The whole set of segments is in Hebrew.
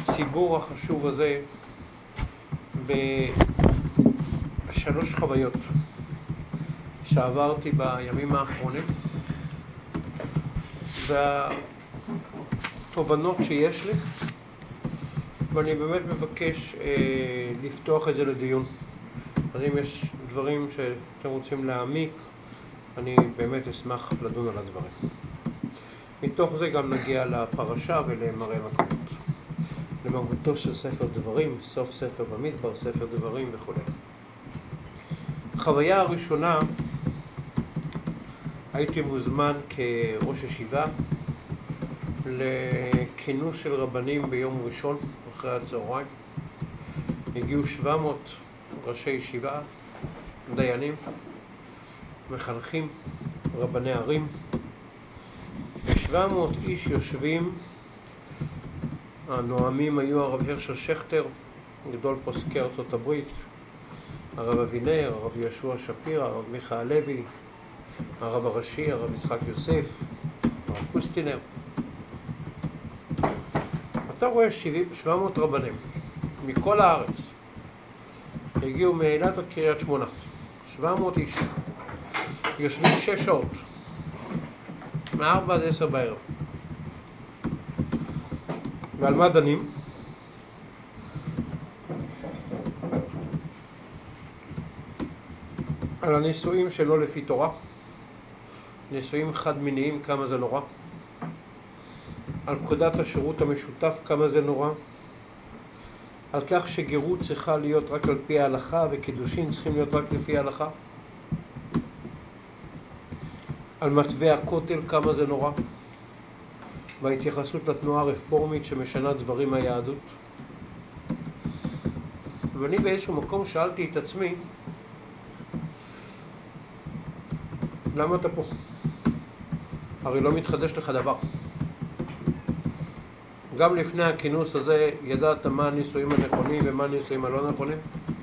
הציבור החשוב הזה בשלוש חוויות שעברתי בימים האחרונים, והתובנות שיש לי, ואני באמת מבקש לפתוח את זה לדיון. אז אם יש דברים שאתם רוצים להעמיק, אני באמת אשמח לדון על הדברים. מתוך זה גם נגיע לפרשה ולמראה מקומות, למהותו של ספר דברים, סוף ספר במדבר, ספר דברים וכו'. חוויה הראשונה, הייתי מוזמן כראש ישיבה לכינוס של רבנים ביום ראשון אחרי הצהריים. הגיעו 700 ראשי ישיבה, דיינים, מחנכים, רבני ערים. 700 איש יושבים. הנואמים היו הרב הרשל שכטר, גדול פוסקי ארצות הברית, הרב אבינר, הרב יהושע שפירא, הרב מיכה הלוי, הרב הראשי, הרב יצחק יוסף, הרב קוסטינר. אתה רואה 700 רבנים מכל הארץ. הגיעו מאילת עד קריית שמונה. 700 איש. יושבים 6 שעות. מ-4 עד 10 בערב. ועל מה דנים? על הנישואים שלא לפי תורה. נישואים חד מיניים, כמה זה נורא. על פקודת השירות המשותף, כמה זה נורא. על כך שגירות צריכה להיות רק על פי ההלכה וקידושין צריכים להיות רק לפי ההלכה. על מתווה הכותל, כמה זה נורא. וההתייחסות לתנועה הרפורמית שמשנה דברים מהיהדות. ואני באיזשהו מקום שאלתי את עצמי, למה אתה פה? הרי לא מתחדש לך דבר. גם לפני הכינוס הזה ידעת מה הנישואים הנכונים ומה הנישואים הלא נכונים.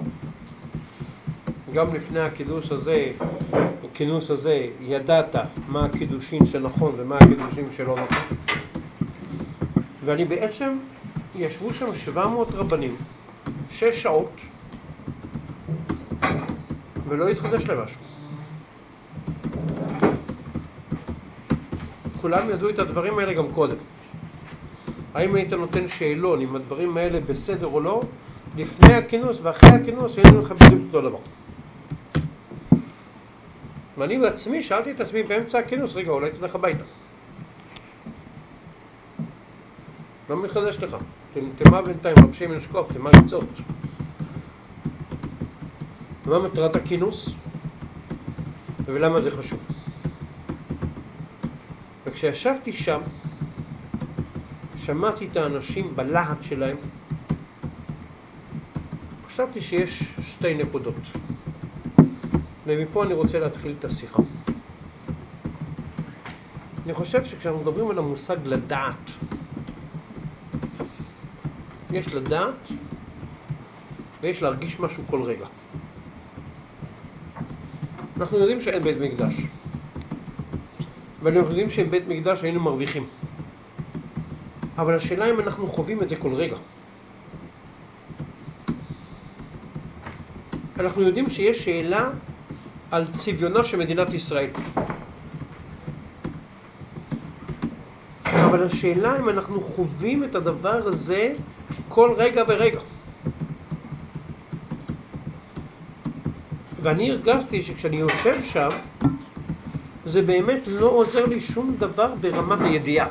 גם לפני הכינוס הזה ידעת מה הקידושין שנכון ומה הקידושין שלא נכון. ואני בעצם, ישבו שם 700 רבנים 6 שעות ולא התחדש למשהו. כולם ידעו את הדברים האלה גם קודם. האם היית נותן שאלון אם הדברים האלה בסדר או לא, לפני הכינוס ואחרי הכינוס היינו לך בדיוק אותו דבר. ואני בעצמי שאלתי את עצמי באמצע הכינוס, רגע, אולי תלך הביתה. לא מתחדש לך. תמה בינתיים, רבשי מנשקוף, תמה לצעות. מה מטרת הכינוס? ולמה זה חשוב? וכשישבתי שם, שמעתי את האנשים בלהט שלהם, חשבתי שיש 2 נקודות. ומפה אני רוצה להתחיל את השיחה. אני חושב שכשאנחנו מדברים על המושג לדעת, יש לדעת ויש להרגיש משהו כל רגע. אנחנו יודעים שאין בית מקדש. ואנחנו יודעים שאין בית מקדש היינו מרוויחים. אבל השאלה אם אנחנו חווים את זה כל רגע. אנחנו יודעים שיש שאלה על צביונה של מדינת ישראל. אבל השאלה אם אנחנו חווים את הדבר הזה כל רגע ורגע. ואני הרגשתי שכשאני יושב שם, זה באמת לא עוזר לי שום דבר ברמת הידיעה.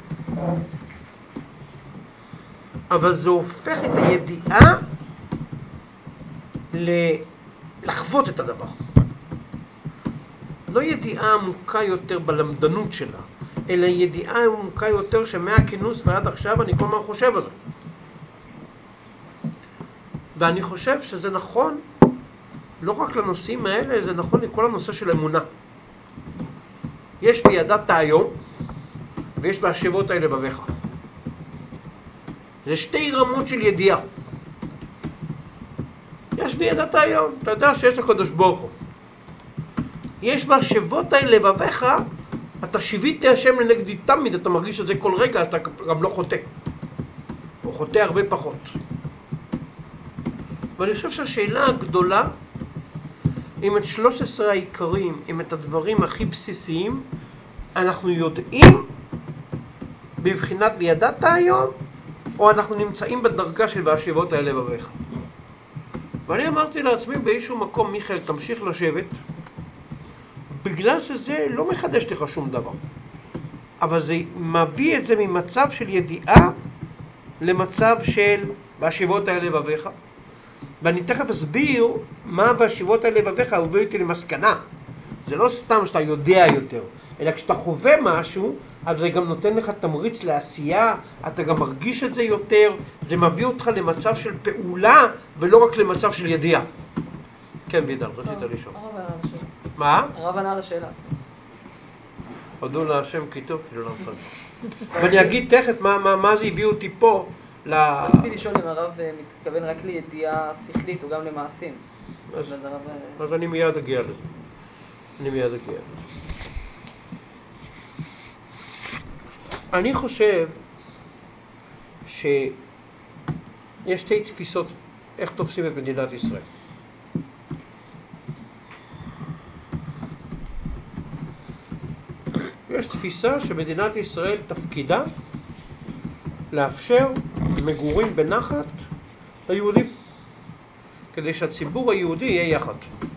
אבל זה הופך את הידיעה לחוות את הדבר. לא ידיעה עמוקה יותר בלמדנות שלה, אלא ידיעה עמוקה יותר שמהכינוס ועד עכשיו אני כל מה חושב על זה. ואני חושב שזה נכון, לא רק לנושאים האלה, זה נכון לכל הנושא של אמונה. יש בידעת היום, ויש בהשבות האלה בבך. זה 2 רמות של ידיעה. יש בידעת היום, אתה יודע שיש הקדוש ברוך הוא. יש בהשבות האלה בבך, אתה שיוויתי השם לנגדי תמיד, אתה מרגיש את זה כל רגע, אתה גם לא חוטא. או חוטא הרבה פחות. ואני חושב שהשאלה הגדולה, אם את 13 העיקרים, אם את הדברים הכי בסיסיים, אנחנו יודעים בבחינת וידעת היום, או אנחנו נמצאים בדרגה של והשיבות האלה לבביך. ואני אמרתי לעצמי באיזשהו מקום, מיכאל, תמשיך לשבת, בגלל שזה לא מחדש לך שום דבר. אבל זה מביא את זה ממצב של ידיעה למצב של והשיבות האלה לבביך. ואני תכף אסביר מה והשיבות האלה לבביך הוביל אותי למסקנה. זה לא סתם שאתה יודע יותר, אלא כשאתה חווה משהו, אז זה גם נותן לך תמריץ לעשייה, אתה גם מרגיש את זה יותר, זה מביא אותך למצב של פעולה, ולא רק למצב של ידיעה. כן, וידל, רצית לשאול. הרב ענה על השאלה. מה? הרב ענה על השאלה. הודו להשם כי טוב, כאילו לא מפזר. ואני אגיד תכף מה זה הביא אותי פה. רציתי לשאול אם הרב מתכוון רק לידיעה שכלית או גם למעשים. אז אני מיד אגיע לזה. אני חושב שיש שתי תפיסות איך תופסים את מדינת ישראל. יש תפיסה שמדינת ישראל תפקידה לאפשר מגורים בנחת ליהודים, כדי שהציבור היהודי יהיה יחד.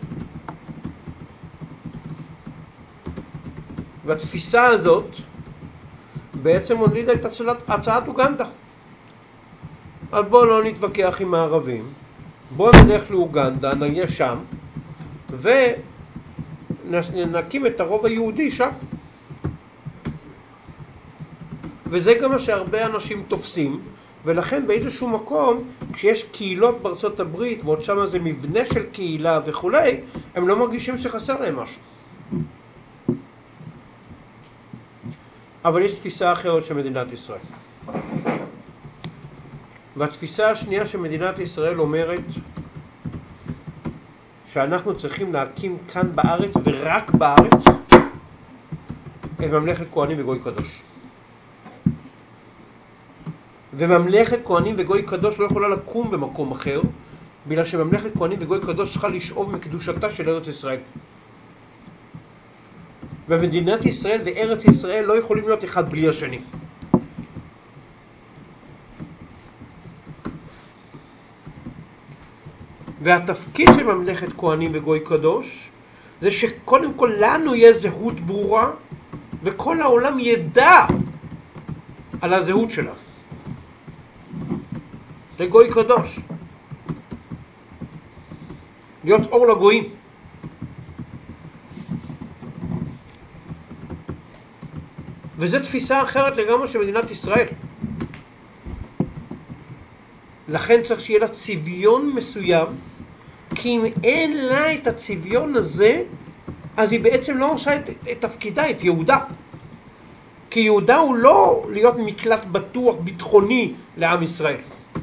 והתפיסה הזאת בעצם הולידה את הצעת אוגנדה. אז בואו לא נתווכח עם הערבים, בואו נלך לאוגנדה, נהיה שם, ונקים את הרוב היהודי שם. וזה גם מה שהרבה אנשים תופסים, ולכן באיזשהו מקום, כשיש קהילות בארצות הברית, ועוד שם זה מבנה של קהילה וכולי, הם לא מרגישים שחסר להם משהו. אבל יש תפיסה אחרת של מדינת ישראל. והתפיסה השנייה של מדינת ישראל אומרת שאנחנו צריכים להקים כאן בארץ ורק בארץ את ממלכת כהנים וגוי קדוש. וממלכת כהנים וגוי קדוש לא יכולה לקום במקום אחר, בגלל שממלכת כהנים וגוי קדוש צריכה לשאוב מקדושתה של ארץ ישראל. ומדינת ישראל וארץ ישראל לא יכולים להיות אחד בלי השני. והתפקיד של ממלכת כהנים וגוי קדוש זה שקודם כל לנו יהיה זהות ברורה, וכל העולם ידע על הזהות שלה. זה גוי קדוש. להיות אור לגויים. וזו תפיסה אחרת לגמרי של מדינת ישראל. לכן צריך שיהיה לה צביון מסוים, כי אם אין לה את הצביון הזה, אז היא בעצם לא עושה את תפקידה, את יהודה. כי יהודה הוא לא להיות מקלט בטוח ביטחוני לעם ישראל.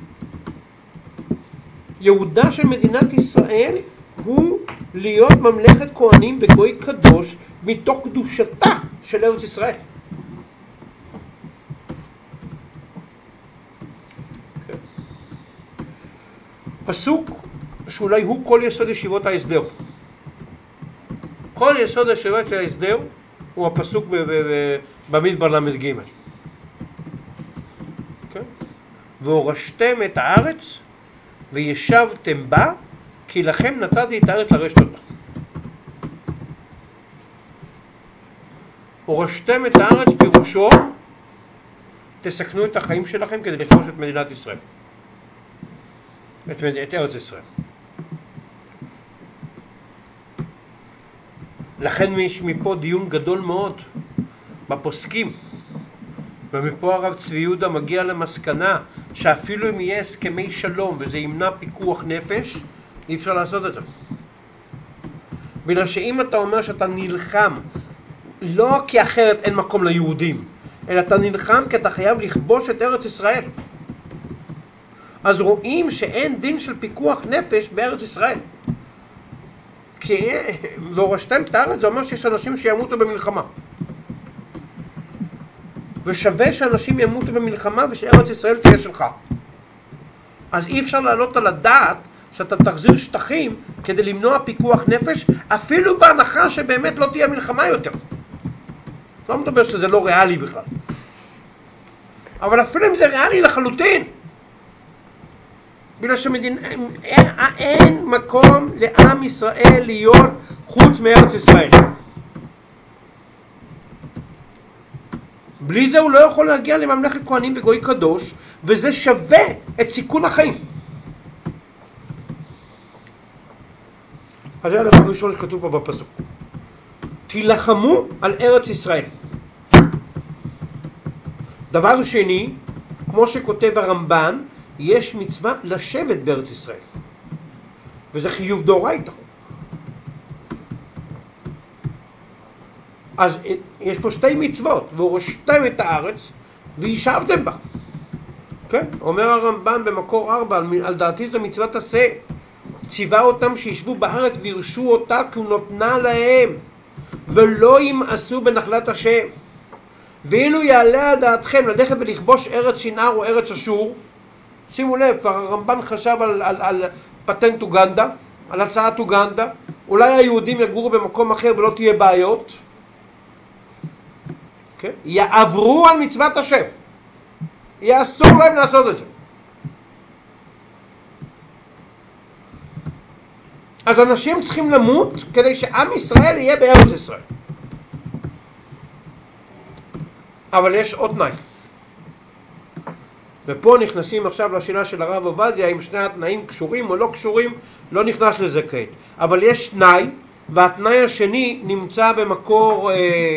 יהודה של מדינת ישראל הוא להיות ממלכת כהנים וגוי קדוש מתוך קדושתה של ארץ ישראל. פסוק שאולי הוא כל יסוד ישיבות ההסדר. כל יסוד ישיבות ההסדר הוא הפסוק במדבר למ"ג. והורשתם את הארץ וישבתם בה, כי לכם נתתי את הארץ לרשת אותה. הורשתם את הארץ פירושו, תסכנו את החיים שלכם כדי לכבוש את מדינת ישראל. את ארץ ישראל. לכן יש מפה דיון גדול מאוד בפוסקים. ומפה הרב צבי יהודה מגיע למסקנה שאפילו אם יהיה הסכמי שלום וזה ימנע פיקוח נפש, אי אפשר לעשות את זה. בגלל שאם אתה אומר שאתה נלחם, לא כי אחרת אין מקום ליהודים, אלא אתה נלחם כי אתה חייב לכבוש את ארץ ישראל. אז רואים שאין דין של פיקוח נפש בארץ ישראל. כי והורשתם את הארץ, זה אומר שיש אנשים שימותו במלחמה. ושווה שאנשים ימותו במלחמה ושארץ ישראל תהיה שלך. אז אי אפשר לעלות על הדעת שאתה תחזיר שטחים כדי למנוע פיקוח נפש, אפילו בהנחה שבאמת לא תהיה מלחמה יותר. לא מדבר שזה לא ריאלי בכלל. אבל אפילו אם זה ריאלי לחלוטין, בגלל אין מקום לעם ישראל להיות חוץ מארץ ישראל. בלי זה הוא לא יכול להגיע לממלכת כהנים וגוי קדוש, וזה שווה את סיכון החיים. אז זה הדבר הראשון שכתוב פה בפסוק. תילחמו על ארץ ישראל. דבר שני, כמו שכותב הרמב"ן, יש מצווה לשבת בארץ ישראל. וזה חיוב דאורייתא. אז יש פה שתי מצוות, והורשתם את הארץ וישבתם בה. כן? אומר הרמב"ן במקור 4, על דעתי זו מצוות עשה. ציווה אותם שישבו בארץ וירשו אותה כי הוא נותנה להם, ולא ימאסו בנחלת השם. ואילו יעלה על דעתכם ללכת ולכבוש ארץ שנער או ארץ אשור, שימו לב, כבר הרמב"ן חשב על פטנט אוגנדה, על הצעת אוגנדה, אולי היהודים יגורו במקום אחר ולא תהיה בעיות, כן? יעברו על מצוות השם, יהיה אסור להם לעשות את זה. אז אנשים צריכים למות כדי שעם ישראל יהיה בארץ ישראל. אבל יש עוד תנאי. ופה נכנסים עכשיו לשאלה של הרב עובדיה, אם שני התנאים קשורים או לא קשורים, לא נכנס לזה כעת. אבל יש תנאי, והתנאי השני נמצא במקור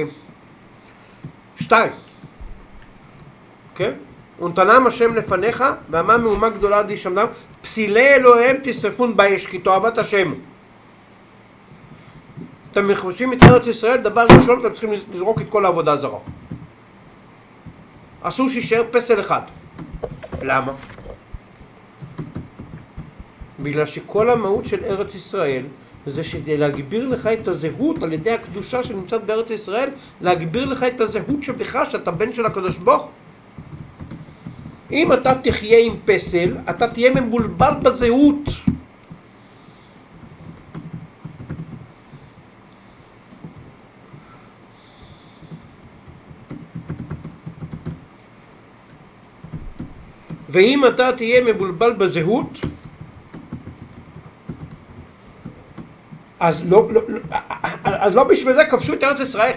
2. כן? ונתנם השם לפניך, ואמה מהומה גדולה עדי שמדם, פסילי אלוהיהם תשרפון באש, כי תועבת השם. אתם מכבשים את ארץ ישראל, דבר ראשון אתם צריכים לזרוק את כל העבודה הזרה. אסור שישאר פסל אחד. למה? בגלל שכל המהות של ארץ ישראל זה שכדי להגביר לך את הזהות על ידי הקדושה שנמצאת בארץ ישראל, להגביר לך את הזהות שבך שאתה בן של הקדוש ברוך הוא. אם אתה תחיה עם פסל, אתה תהיה מבולבל בזהות. ואם אתה תהיה מבולבל בזהות, אז לא בשביל זה כבשו את ארץ ישראל.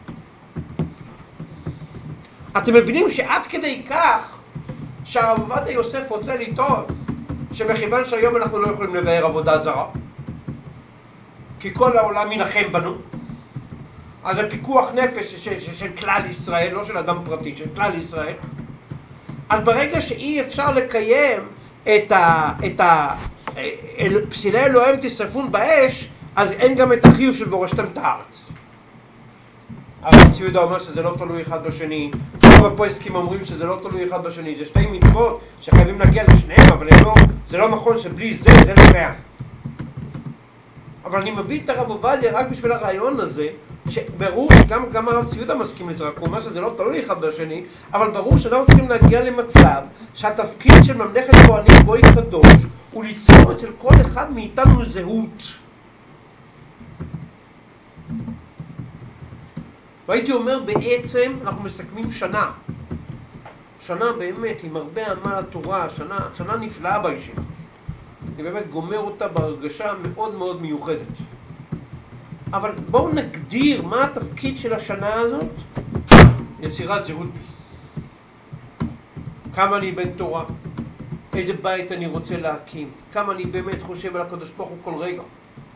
אתם מבינים שעד כדי כך שהרב עובדיה יוסף רוצה לטעון שמכיוון שהיום אנחנו לא יכולים לבאר עבודה זרה, כי כל העולם ילחם בנו, אז זה פיקוח נפש של כלל ישראל, לא של אדם פרטי, של כלל ישראל. אז ברגע שאי אפשר לקיים את פסילי אלוהים תשרפון באש, אז אין גם את החיוב של ורשתם את הארץ. הרב צבי יהודה אומר שזה לא תלוי אחד בשני, רוב הפוסקים אומרים שזה לא תלוי אחד בשני, זה שתי מצוות שחייבים להגיע לשניהם, אבל זה לא נכון שבלי זה לא קיים. אבל אני מביא את הרב עובדיה רק בשביל הרעיון הזה, שברור שגם הרב צבי יהודה מסכים לזה, רק הוא אומר שזה לא תלוי אחד בשני, אבל ברור שאנחנו צריכים להגיע למצב שהתפקיד של ממלכת כהנים גוי קדוש הוא ליצור אצל כל אחד מאיתנו זהות. והייתי אומר בעצם אנחנו מסכמים שנה באמת עם הרבה עמל התורה, שנה נפלאה בישיבה. אני באמת גומר אותה בהרגשה מאוד מאוד מיוחדת. אבל בואו נגדיר מה התפקיד של השנה הזאת. יצירת זהות בי. כמה אני בן תורה, איזה בית אני רוצה להקים, כמה אני באמת חושב על הקדוש ברוך הוא כל רגע.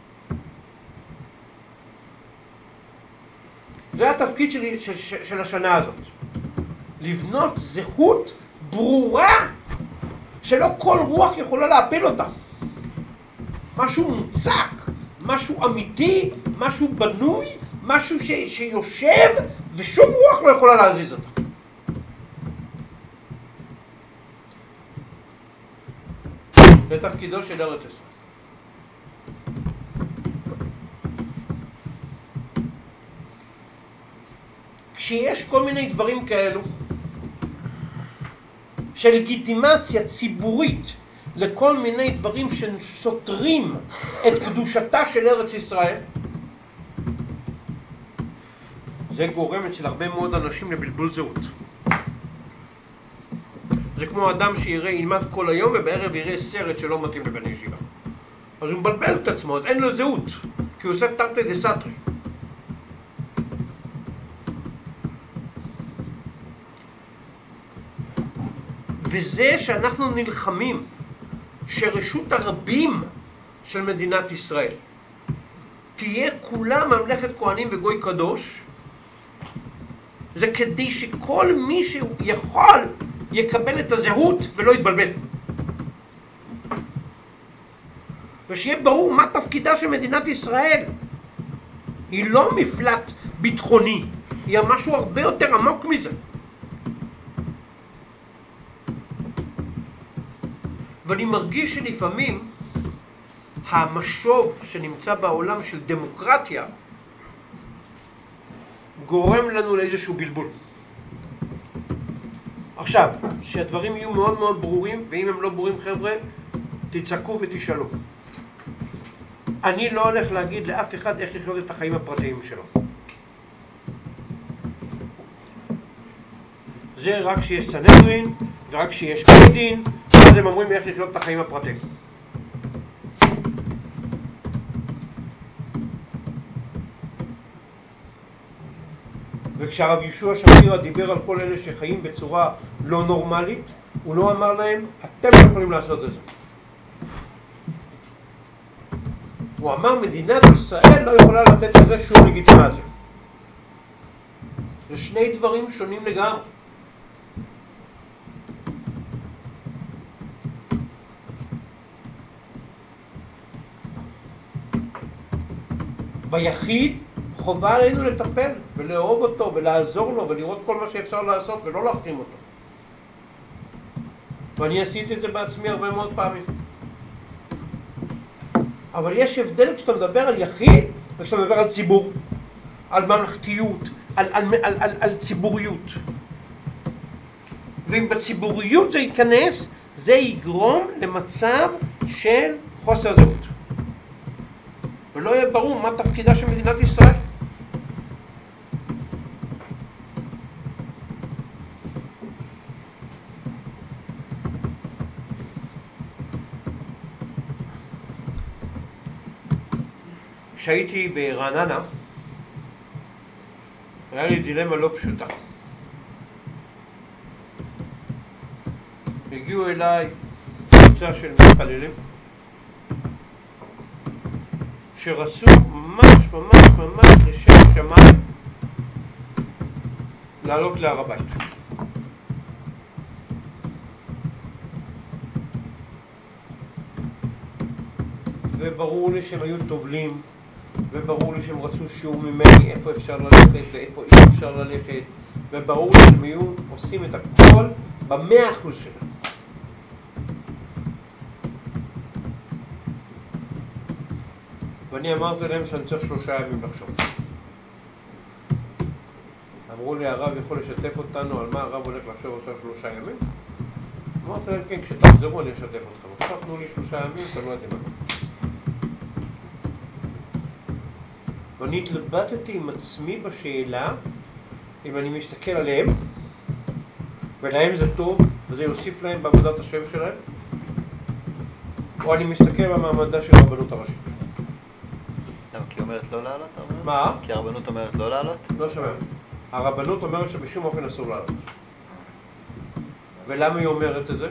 זה התפקיד של השנה הזאת. לבנות זהות ברורה שלא כל רוח יכולה להפיל אותה. משהו מוצק, משהו אמיתי, משהו בנוי, משהו שיושב ושום רוח לא יכולה להזיז אותה. זה תפקידו של ארץ ישראל. כשיש כל מיני דברים כאלו של לגיטימציה ציבורית לכל מיני דברים שסותרים את קדושתה של ארץ ישראל, זה גורם אצל הרבה מאוד אנשים לבלבול זהות. זה כמו אדם ילמד כל היום ובערב יראה סרט שלא מתאים לבן ישיבה. אז הוא מבלבל את עצמו, אז אין לו זהות, כי הוא עושה תרתי דסתרי. וזה שאנחנו נלחמים שרשות הרבים של מדינת ישראל תהיה כולה ממלכת כהנים וגוי קדוש, זה כדי שכל מי שיכול יקבל את הזהות ולא יתבלבל. ושיהיה ברור מה תפקידה של מדינת ישראל. היא לא מפלט ביטחוני, היא משהו הרבה יותר עמוק מזה. ואני מרגיש שלפעמים המשוב שנמצא בעולם של דמוקרטיה גורם לנו לאיזשהו בלבול. עכשיו, שהדברים יהיו מאוד מאוד ברורים, ואם הם לא ברורים חבר'ה, תצעקו ותשאלו. אני לא הולך להגיד לאף אחד איך לחיות את החיים הפרטיים שלו. זה רק שיש סנהדרין, ורק שיש בית דין, אז הם אומרים איך לחיות את החיים הפרטיים. וכשהרב ישוע שפירא דיבר על כל אלה שחיים בצורה לא נורמלית, הוא לא אמר להם, אתם לא יכולים לעשות את זה. הוא אמר, מדינת ישראל לא יכולה לתת לזה שום לגיטימציה. זה שני דברים שונים לגמרי. ביחיד חובה עלינו לטפל ולאהוב אותו ולעזור לו ולראות כל מה שאפשר לעשות ולא להחרים אותו. ואני עשיתי את זה בעצמי הרבה מאוד פעמים. אבל יש הבדל כשאתה מדבר על יחיד וכשאתה מדבר על ציבור, על ממלכתיות, על ציבוריות. ואם בציבוריות זה ייכנס, זה יגרום למצב של חוסר זהות. ולא יהיה ברור מה תפקידה של מדינת ישראל. כשהייתי ברעננה, היה לי דילמה לא פשוטה. הגיעו אליי קבוצה של מתפללים שרצו ממש לשם שמיים לעלות להר הבית. וברור לי שהם היו טובלים, וברור לי שהם רצו שיעור ממני איפה אפשר ללכת ואיפה אי אפשר ללכת, וברור לי שהם היו עושים את הכל ב100% שלהם. ואני אמרתי להם שאני צריך 3 ימים לחשוב. אמרו לי, הרב יכול לשתף אותנו על מה הרב הולך לחשוב עכשיו 3 ימים? אמרתי להם, כן, כשתחזרו אני אשתף אתכם. עכשיו תנו לי 3 ימים, תנו את זה. ואני התלבטתי עם עצמי בשאלה אם אני מסתכל עליהם ולהם זה טוב וזה יוסיף להם בעבודת השם שלהם, או אני מסתכל במעמדה של הרבנות הראשית. למה? כי היא אומרת לא לעלות? מה? כי הרבנות אומרת לא לעלות? לא שומע. הרבנות אומרת שבשום אופן אסור לעלות. ולמה היא אומרת את זה?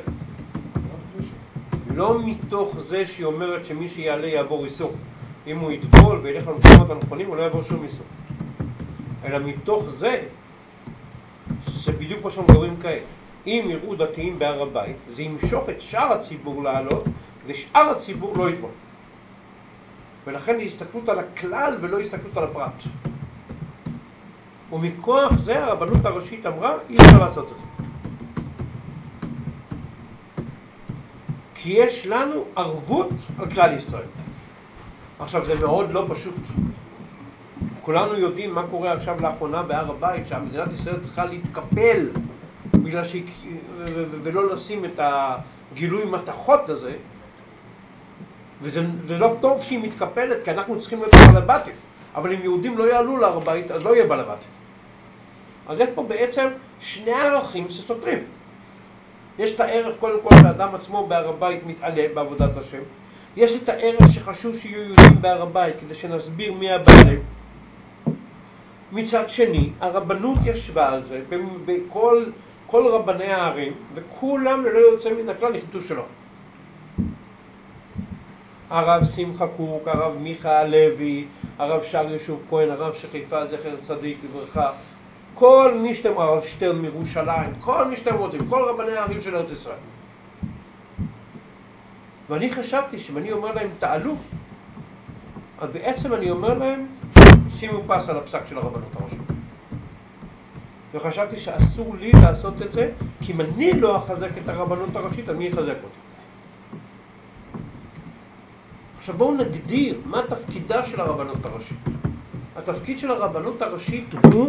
לא מתוך זה שהיא אומרת שמי שיעלה יעבור איסור. אם הוא ידגול וילך למקומות הנכונים הוא לא יעבור שום איסור. אלא מתוך זה שבדיוק כמו שאנחנו מדברים כעת, אם יראו דתיים בהר הבית זה ימשוך את שאר הציבור לעלות ושאר הציבור לא ידגול. ולכן היא הסתכלות על הכלל ולא הסתכלות על הפרט. ומכוח זה הרבנות הראשית אמרה אי אפשר לעשות את זה. כי יש לנו ערבות על כלל ישראל. עכשיו זה מאוד לא פשוט. כולנו יודעים מה קורה עכשיו לאחרונה בהר הבית, שהמדינת ישראל צריכה להתקפל בגלל ולא לשים גילוי מתכות הזה, וזה לא טוב שהיא מתקפלת, כי אנחנו צריכים להיות בעל הבתים. אבל אם יהודים לא יעלו להר הבית, אז לא יהיה בעל הבתים. אז יש פה בעצם שני ערכים שסותרים. יש את הערך קודם כל שהאדם עצמו בהר הבית מתעלה בעבודת השם. יש את הערך שחשוב שיהיו יהודים בהר הבית כדי שנסביר מי הבעלים. מצד שני, הרבנות ישבה על זה בכל רבני הערים, וכולם ללא יוצא מן הכלל נכנסו שלו. הרב שמחה קוק, הרב מיכה הלוי, הרב שר ישוב כהן, הרב שחיפה זכר צדיק לברכה, כל מי שאתם, הרב שטרן מירושלים, כל מי שאתם רוצים, כל רבני הערים של ארץ ישראל. ואני חשבתי שאם אומר להם תעלו, אז בעצם אני אומר להם שימו פס על הפסק של הרבנות הראשית. וחשבתי שאסור לי לעשות את זה, כי אם אני לא אחזק את הרבנות הראשית, אז מי יחזק אותי? עכשיו בואו נגדיר מה תפקידה של הרבנות הראשית. התפקיד של הרבנות הראשית הוא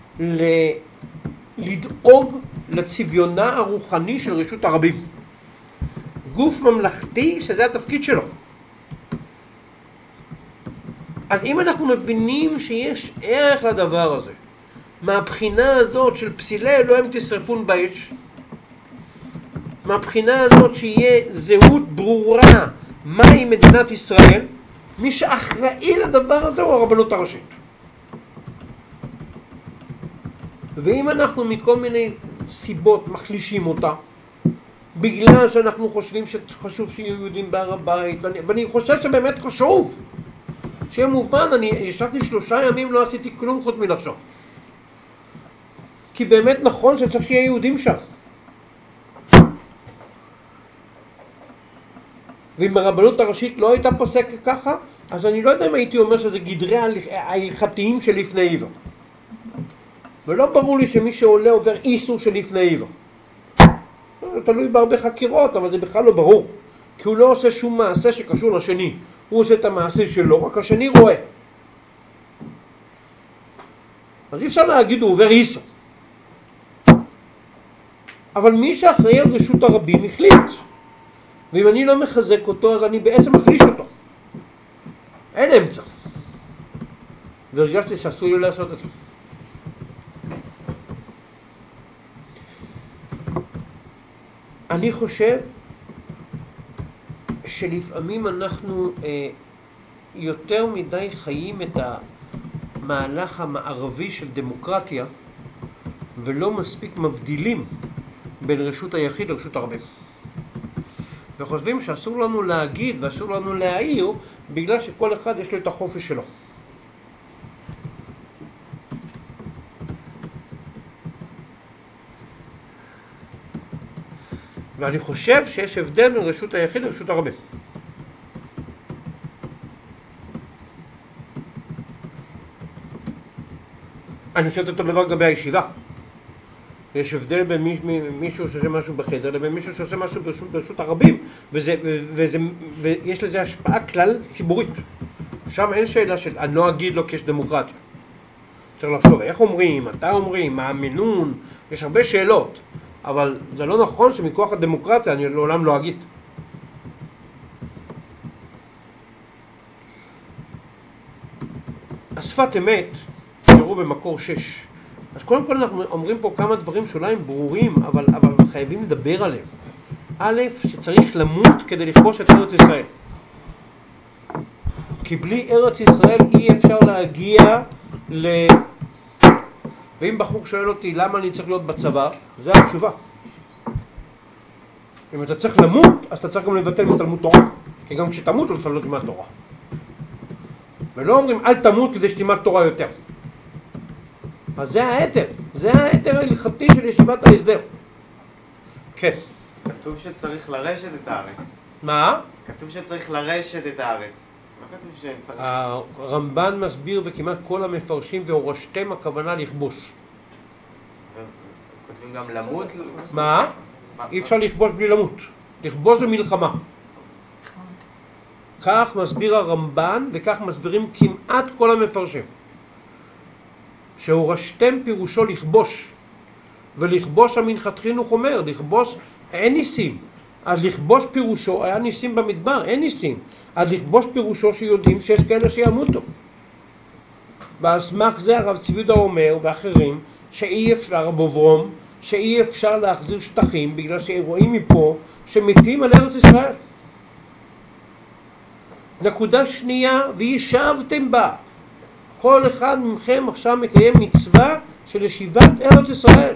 לדאוג לצביונה הרוחני של רשות הרבים. גוף ממלכתי שזה התפקיד שלו. אז אם אנחנו מבינים שיש ערך לדבר הזה, מהבחינה הזאת של פסילי אלוהים תשרפון באש, מהבחינה הזאת שיהיה זהות ברורה מהי מדינת ישראל, מי שאחראי לדבר הזה הוא הרבנות הראשית. ואם אנחנו מכל מיני סיבות מחלישים אותה, בגלל שאנחנו חושבים שחשוב שיהיו יהודים בהר הבית, ואני חושב שבאמת חשוב, שיהיה מובן, אני ישבתי 3 ימים לא עשיתי כלום חוץ מלחשוב. כי באמת נכון שצריך שיהיה יהודים שם. ואם הרבנות הראשית לא הייתה פוסקת ככה, אז אני לא יודע אם הייתי אומר שזה גדרי ההלכתיים של לפני עיוור. ולא ברור לי שמי שעולה עובר איסור של לפני עיוור. תלוי בהרבה חקירות, אבל זה בכלל לא ברור. כי הוא לא עושה שום מעשה שקשור לשני. הוא עושה את המעשה שלו, רק השני רואה. אז אי אפשר להגיד הוא עובר איסור. אבל מי שאחראי על רשות הרבים החליט. ואם אני לא מחזק אותו, אז אני בעצם מחליש אותו. אין אמצע. והרגשתי שאסור לי לעשות את זה. אני חושב שלפעמים אנחנו יותר מדי חיים את המהלך המערבי של דמוקרטיה, ולא מספיק מבדילים בין רשות היחיד לרשות הרבים. וחושבים שאסור לנו להגיד ואסור לנו להעיר, בגלל שכל אחד יש לו את החופש שלו. ואני חושב שיש הבדל בין רשות היחיד לרשות הרבים. אני חושב אותו דבר לגבי הישיבה. יש הבדל בין מישהו שעושה משהו בחדר לבין מישהו שעושה משהו ברשות הרבים, ויש לזה השפעה כלל ציבורית. שם אין שאלה של אני לא אגיד לו כי יש דמוקרטיה. צריך לחשוב איך אומרים, מתי אומרים, מה המינון, יש הרבה שאלות. אבל זה לא נכון שמכוח הדמוקרטיה אני לעולם לא אגיד. השפת אמת, תראו במקור 6. אז קודם כל אנחנו אומרים פה כמה דברים שאולי הם ברורים, אבל חייבים לדבר עליהם. א', שצריך למות כדי לכבוש את ארץ ישראל. כי בלי ארץ ישראל אי אפשר להגיע ואם בחור שואל אותי למה אני צריך להיות בצבא, זה התשובה. אם אתה צריך למות, אז אתה צריך גם לבטל מתלמוד תורה. כי גם כשתמות אתה לא תלמד תורה. ולא אומרים אל תמות כדי שתלמד תורה יותר. אז זה ההיתר. זה ההיתר ההלכתי של ישיבת ההסדר. כן. כתוב שצריך לרשת את הארץ. מה? כתוב שצריך לרשת את הארץ. לא כתוב שצריך... הרמב"ן מסביר וכמעט כל המפרשים והורשתם הכוונה לכבוש. כותבים גם למות? מה? אי אפשר לכבוש בלי למות. לכבוש במלחמה. כך מסביר הרמב"ן וכך מסבירים כמעט כל המפרשים. שהורשתם פירושו לכבוש. ולכבוש המנחת חינוך אומר, לכבוש אין ניסים. אז לכבוש פירושו, היה ניסים במדבר, אין ניסים. אז לכבוש פירושו שיודעים שיש כאלה שימותו. ועל סמך זה הרב צבי יהודה אומר ואחרים שאי אפשר, הרב אברום, שאי אפשר להחזיר שטחים בגלל שרואים מפה שמתים על ארץ ישראל. נקודה שנייה, וישבתם בה. כל אחד מכם עכשיו מקיים מצווה של ישיבת ארץ ישראל.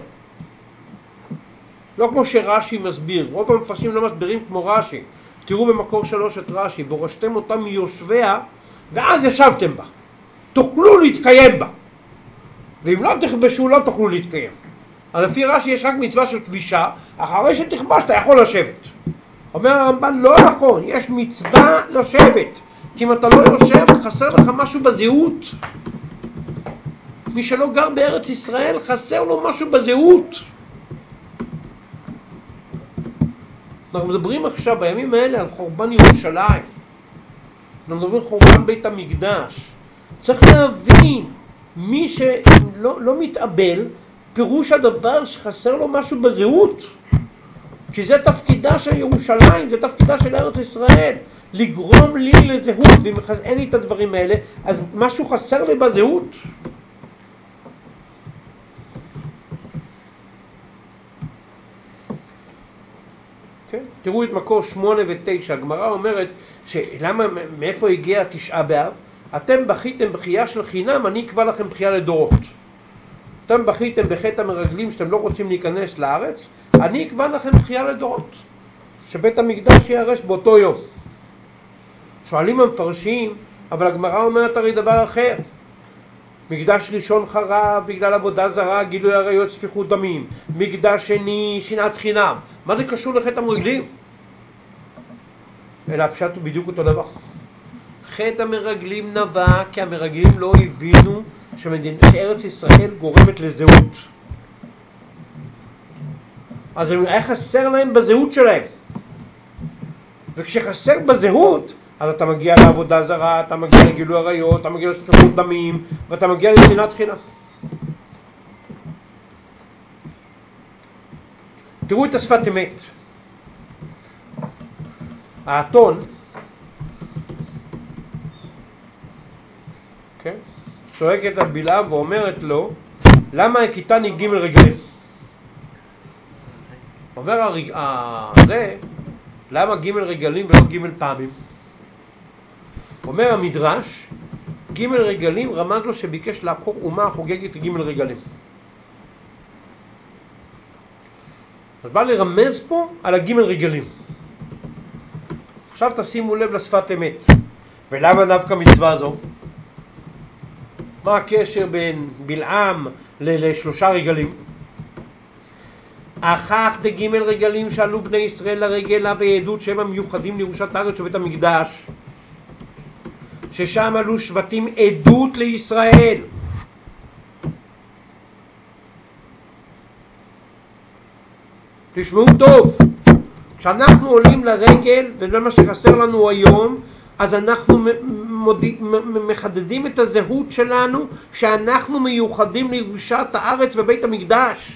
לא כמו שרש"י מסביר, רוב המפרשים לא מסבירים כמו רש"י. תראו במקור 3 את רש"י, והורשתם אותם מיושביה ואז ישבתם בה. תוכלו להתקיים בה. ואם לא תכבשו לא תוכלו להתקיים. אבל לפי רש"י יש רק מצווה של כבישה, אחרי שתכבש אתה יכול לשבת. אומר הרמב"ן לא נכון, יש מצווה לשבת. כי אם אתה לא יושב חסר לך משהו בזהות. מי שלא גר בארץ ישראל חסר לו משהו בזהות. אנחנו מדברים עכשיו בימים האלה על חורבן ירושלים. אנחנו מדברים על חורבן בית המקדש. צריך להבין, מי שלא מתאבל, פירוש הדבר שחסר לו משהו בזהות. כי זה תפקידה של ירושלים, זה תפקידה של ארץ ישראל. לגרום לי לזהות, ואם אין לי את הדברים האלה, אז משהו חסר לי בזהות. כן? תראו את מקור 8 ו-9, הגמרא אומרת שלמה, מאיפה הגיע תשעה באב? אתם בכיתם בחייה של חינם, אני אקבע לכם בחייה לדורות. אתם בכיתם בחטא המרגלים שאתם לא רוצים להיכנס לארץ, אני אקבע לכם בחייה לדורות. שבית המקדש ייהרס באותו יום. שואלים המפרשים, אבל הגמרא אומרת הרי דבר אחר. מקדש ראשון חרב בגלל עבודה זרה, גילוי עריות, שפיכות דמים. מקדש שני, שנאת חינם. מה זה קשור לחטא המרגלים? אלא הפשט הוא בדיוק אותו דבר. חטא המרגלים נבע כי המרגלים לא הבינו שארץ ישראל גורמת לזהות. אז היה חסר להם בזהות שלהם. וכשחסר בזהות, אז אתה מגיע לעבודה זרה, אתה מגיע לגילוי עריות, אתה מגיע לשפיכות דמים, ואתה מגיע לשנאת חינם. תראו את השפת אמת. האתון, כן? שואגת על בלעם ואומרת לו, למה הכיתני ג' רגלים? אומר זה, למה ג' רגלים ולא ג' פעמים? אומר המדרש, ג' רגלים רמז לו שביקש לעקור אומה החוגגת ג' רגלים. אז בא לרמז פה על הג' רגלים. עכשיו תשימו לב לשפת אמת. ולמה דווקא מצווה זו? מה הקשר בין בלעם לשלושה רגלים? אחר דג' רגלים שעלו בני ישראל לרגל ועדות שהם המיוחדים לירושת הארץ ובית המקדש, ששם עלו שבטים עדות לישראל. תשמעו טוב, כשאנחנו עולים לרגל, וזה מה שחסר לנו היום, אז אנחנו מחדדים את הזהות שלנו שאנחנו מיוחדים לירושת הארץ ובית המקדש.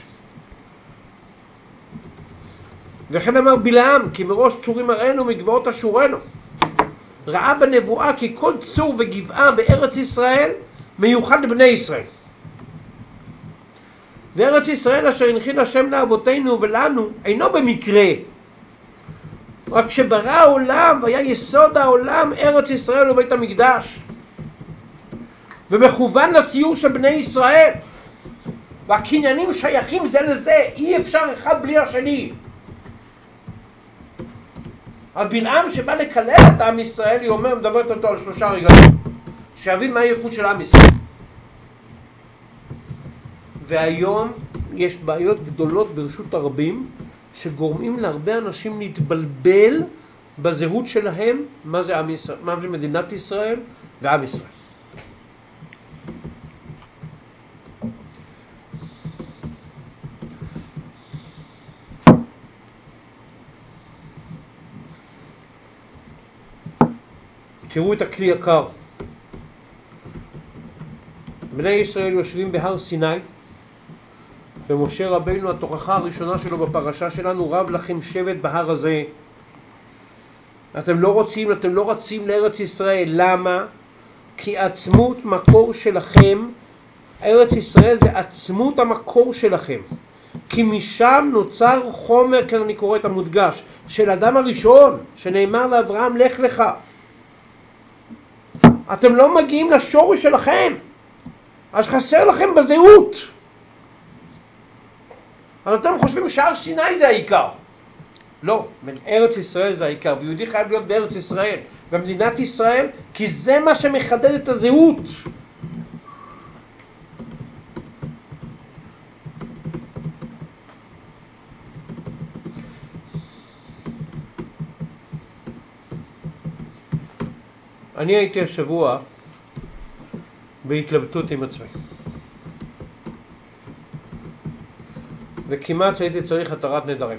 וכן אמר בלעם, כי מראש צורים הראינו מגבעות אשורנו. ראה בנבואה כי כל צור וגבעה בארץ ישראל מיוחד לבני ישראל. וארץ ישראל אשר הנחיל השם לאבותינו ולנו אינו במקרה. רק שברא העולם והיה יסוד העולם ארץ ישראל ובית המקדש. ומכוון לציור של בני ישראל. והקניינים שייכים זה לזה, אי אפשר אחד בלי השני. על בלעם שבא לקלל את עם ישראל, היא מדברת אותו על שלושה רגלים. שיבין מה הייחוד של עם ישראל. והיום יש בעיות גדולות ברשות הרבים, שגורמים להרבה אנשים להתבלבל בזהות שלהם, מה זה עם ישראל, מה זה מדינת ישראל ועם ישראל. תראו את הכלי יקר. בני ישראל יושבים בהר סיני, ומשה רבינו, התוכחה הראשונה שלו בפרשה שלנו, רב לכם שבט בהר הזה. אתם לא רצים לארץ ישראל. למה? כי עצמות מקור שלכם, ארץ ישראל זה עצמות המקור שלכם. כי משם נוצר חומר, כאן אני קורא את המודגש, של אדם הראשון, שנאמר לאברהם, לך לך. אתם לא מגיעים לשורש שלכם, אז חסר לכם בזהות. אז אתם חושבים שהר סיני זה העיקר. לא, ארץ ישראל זה העיקר, ויהודי חייב להיות בארץ ישראל, במדינת ישראל, כי זה מה שמחדד את הזהות. אני הייתי השבוע בהתלבטות עם עצמי, וכמעט שהייתי צריך התרת נדרים.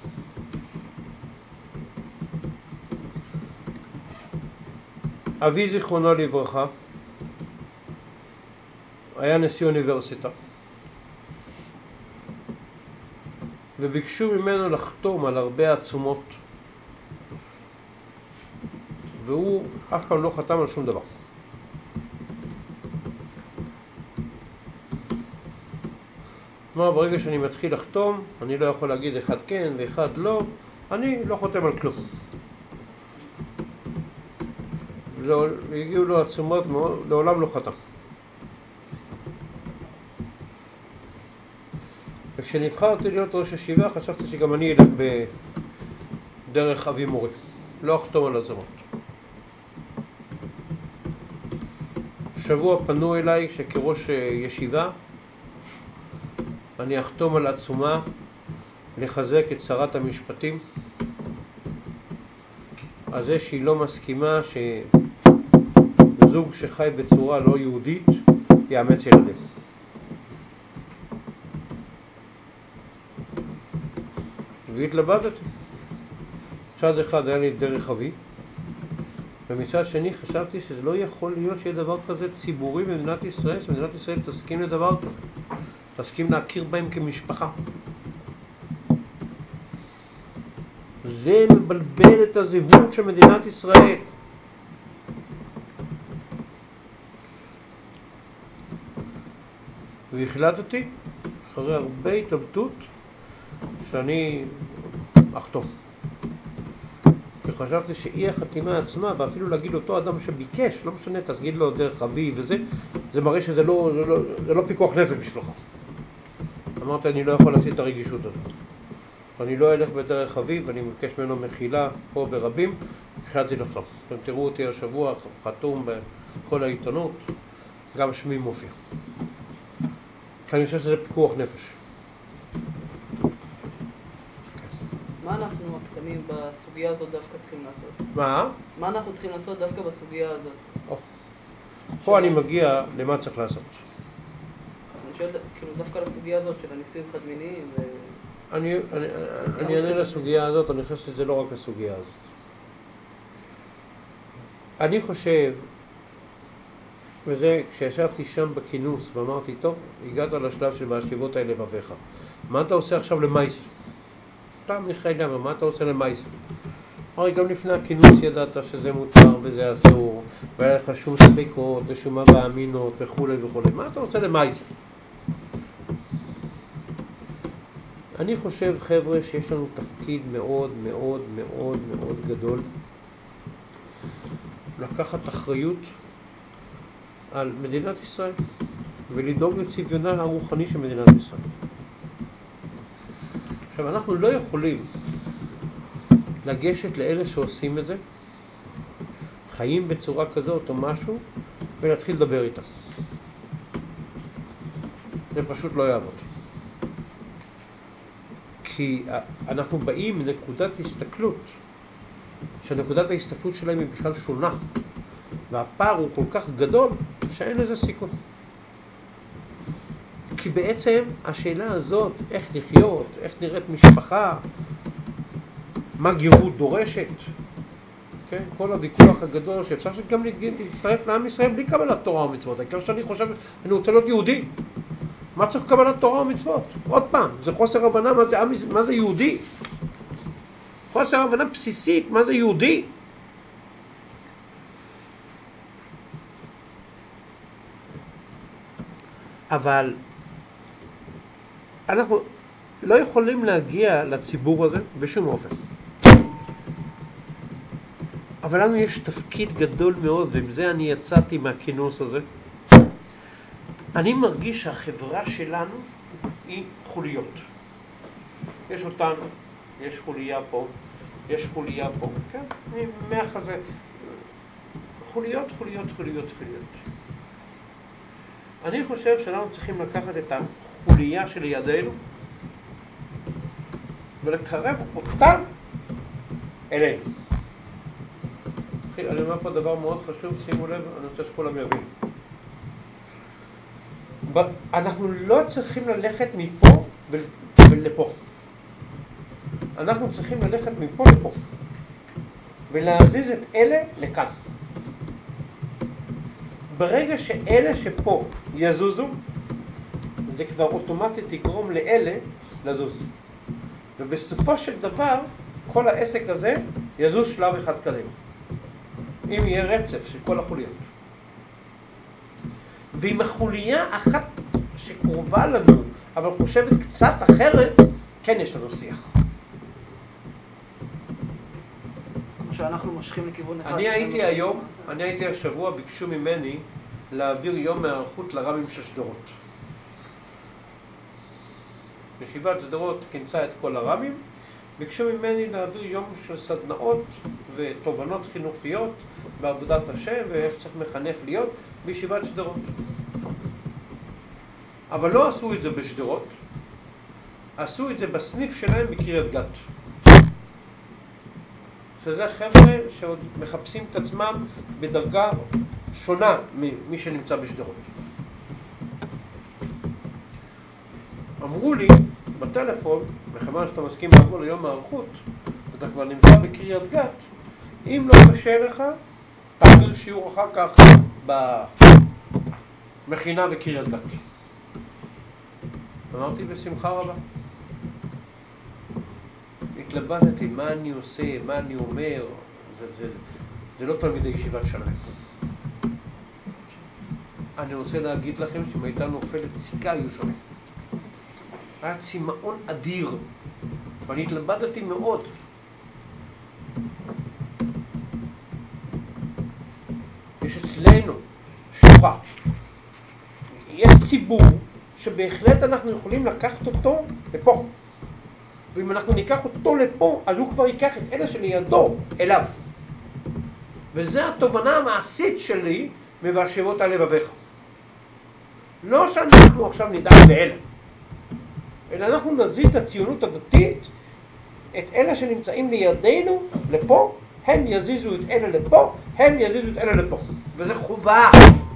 אבי זיכרונו לברכה היה נשיא אוניברסיטה, וביקשו ממנו לחתום על הרבה עצומות, והוא אף פעם לא חתם על שום דבר. מה, ברגע שאני מתחיל לחתום, אני לא יכול להגיד אחד כן ואחד לא, אני לא חותם על כלום. הגיעו לו עצומות, לעולם לא חתם. וכשנבחרתי להיות ראש ישיבה, חשבתי שגם אני אלך בדרך אבי מורי, לא אחתום על עצומות. שבוע פנו אליי שכראש ישיבה אני אחתום על עצומה לחזק את שרת המשפטים על זה שהיא לא מסכימה שזוג שחי בצורה לא יהודית יאמץ ילדים. והתלבטתי. מצד אחד היה לי דרך אבי, ומצד שני חשבתי שזה לא יכול להיות שיהיה דבר כזה ציבורי במדינת ישראל, שמדינת ישראל תסכים לדבר כזה, תסכים להכיר בהם כמשפחה. זה מבלבל את הזהות של מדינת ישראל. והחלטתי, אחרי הרבה התלבטות, שאני אחתום. וחשבתי שאי החתימה עצמה, ואפילו להגיד לאותו אדם שביקש, לא משנה, תגיד לו דרך אבי וזה, זה מראה שזה לא פיקוח נפש בשבילך. אמרתי, אני לא יכול לעשות את הרגישות הזאת. אני לא אלך בדרך אבי, ואני מבקש ממנו מחילה פה ברבים, החלטתי לחתום. אתם תראו אותי השבוע חתום בכל העיתונות, גם שמי מופיע. כי אני חושב שזה פיקוח נפש. מה אנחנו הקטנים בסוגיה הזאת דווקא צריכים לעשות? מה? מה אנחנו צריכים לעשות דווקא בסוגיה הזאת? פה אני מגיע למה צריך לעשות. אני שואל כאילו דווקא לסוגיה הזאת של הנישואים חד-מיניים ו... אני אענה לסוגיה הזאת, אני חושב שזה לא רק לסוגיה הזאת. אני חושב, וזה כשישבתי שם בכינוס ואמרתי, טוב, הגעת לשלב של והשיבות האלה לבביך. מה אתה עושה עכשיו למייס? אתה מיכאל למה, מה אתה עושה למייס? הרי גם לפני הכינוס ידעת שזה מותר וזה אסור, והיה לך שום ספקות ושום הבא אמינות וכו' וכו'. מה אתה עושה למייס? אני חושב, חבר'ה, שיש לנו תפקיד מאוד מאוד מאוד מאוד גדול לקחת אחריות על מדינת ישראל ולדאוג לצביונה הרוחני של מדינת ישראל. עכשיו, אנחנו לא יכולים לגשת לאלה שעושים את זה, חיים בצורה כזאת או משהו, ולהתחיל לדבר איתם. זה פשוט לא יעבוד. כי אנחנו באים מנקודת הסתכלות, שנקודת ההסתכלות שלהם היא בכלל שונה, והפער הוא כל כך גדול שאין לזה סיכון. כי בעצם השאלה הזאת, איך לחיות, איך נראית משפחה, מה גרות דורשת, כן? כל הוויכוח הגדול שאפשר גם להצטרף לעם ישראל בלי קבלת תורה ומצוות. העיקר שאני חושב, אני רוצה להיות יהודי. מה צריך קבלת תורה ומצוות? עוד פעם, זה חוסר הבנה מה זה יהודי. חוסר הבנה בסיסית, מה זה יהודי. אבל אנחנו לא יכולים להגיע לציבור הזה בשום אופן. אבל לנו יש תפקיד גדול מאוד, ועם זה אני יצאתי מהכינוס הזה. אני מרגיש שהחברה שלנו היא חוליות. יש אותנו, יש חוליה פה, יש חוליה פה, כן? אני מהחזה. חוליות, חוליות, חוליות, חוליות. אני חושב שאנחנו צריכים לקחת את החוליה שלידינו ולקרב אותה אלינו. אני אומר פה דבר מאוד חשוב, שימו לב, אני רוצה שכולם יבינו. אנחנו לא צריכים ללכת מפה ולפה. אנחנו צריכים ללכת מפה לפה. ולהזיז את אלה לכאן. ברגע שאלה שפה יזוזו, זה כבר אוטומטית יגרום לאלה לזוז. ובסופו של דבר, כל העסק הזה יזוז שלב אחד קדימה. אם יהיה רצף של כל החוליות. ועם החוליה אחת שקרובה לנו, אבל חושבת קצת אחרת, כן יש לנו שיח. כמו שאנחנו מושכים לכיוון אחד. אני הייתי השבוע, ביקשו ממני להעביר יום מערכות לרבים של שדרות. ישיבת שדרות כינסה את כל הרבים, ביקשו ממני להעביר יום של סדנאות ותובנות חינוכיות בעבודת השם ואיך צריך מחנך להיות בישיבת שדרות. אבל לא עשו את זה בשדרות, עשו את זה בסניף שלהם בקריית גת. שזה חבר'ה שעוד מחפשים את עצמם בדרגה שונה ממי שנמצא בשדרות. אמרו לי בטלפון, מכיוון שאתה מסכים לבוא ליום מערכות, אתה כבר נמצא בקריית גת, אם לא קשה לך, תעביר שיעור אחר כך במכינה בקריית גת. אמרתי בשמחה רבה. התלבטתי מה אני עושה, מה אני אומר, זה לא תלמידי ישיבת שלם. אני רוצה להגיד לכם שאם הייתה נופלת סיכה היו שונים. היה צמאון אדיר, ואני התלבטתי מאוד. יש אצלנו שלוחה. יש ציבור שבהחלט אנחנו יכולים לקחת אותו לפה. ואם אנחנו ניקח אותו לפה, אז הוא כבר ייקח את אלה שלידו אליו. וזו התובנה המעשית שלי מבשבות על לבביך. לא שאנחנו עכשיו נדאג לאלה, אלא אנחנו נזיז את הציונות הדתית, את אלה שנמצאים לידינו לפה, הם יזיזו את אלה לפה, הם יזיזו את אלה לפה. וזה חובה.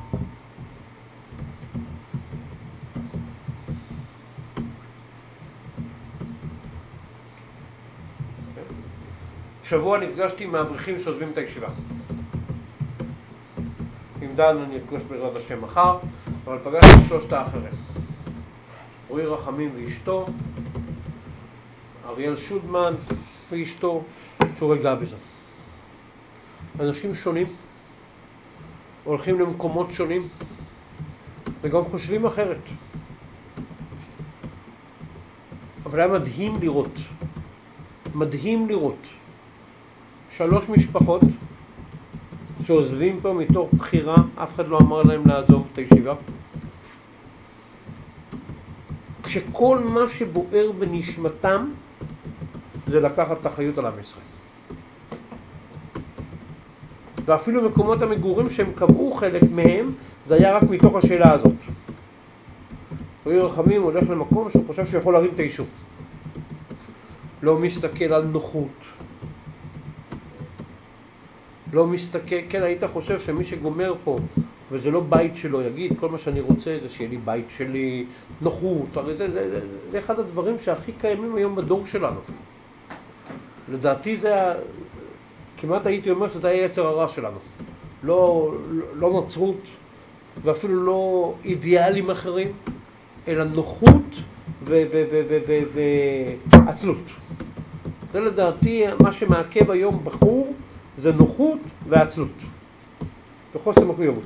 שבוע נפגשתי עם האברכים שעוזבים את הישיבה. עם דן אני אפגוש בעזרת השם מחר, אבל פגשתי שלושת האחרים. רועי רחמים ואשתו, אריאל שודמן ואשתו, צורי גביזון. אנשים שונים, הולכים למקומות שונים, וגם חושבים אחרת. אבל היה מדהים לראות 3 משפחות שעוזבים פה מתוך בחירה, אף אחד לא אמר להם לעזוב את הישיבה. כשכל מה שבוער בנשמתם זה לקחת את האחריות על עם ישראל. ואפילו מקומות המגורים שהם קבעו חלק מהם, זה היה רק מתוך השאלה הזאת. רועי רחמים הולך למקום שהוא חושב שיכול להרים את היישוב. לא מסתכל על נוחות. לא מסתכל, כן, היית חושב שמי שגומר פה, וזה לא בית שלו, יגיד, כל מה שאני רוצה זה שיהיה לי בית שלי, נוחות, הרי זה אחד הדברים שהכי קיימים היום בדור שלנו. לדעתי זה, כמעט הייתי אומר שזה היה יצר הרע שלנו. לא נוצרות, ואפילו לא אידיאלים אחרים, אלא נוחות ועצלות. זה לדעתי מה שמעכב היום בחור זה נוחות ועצלות וחוסר מחויבות.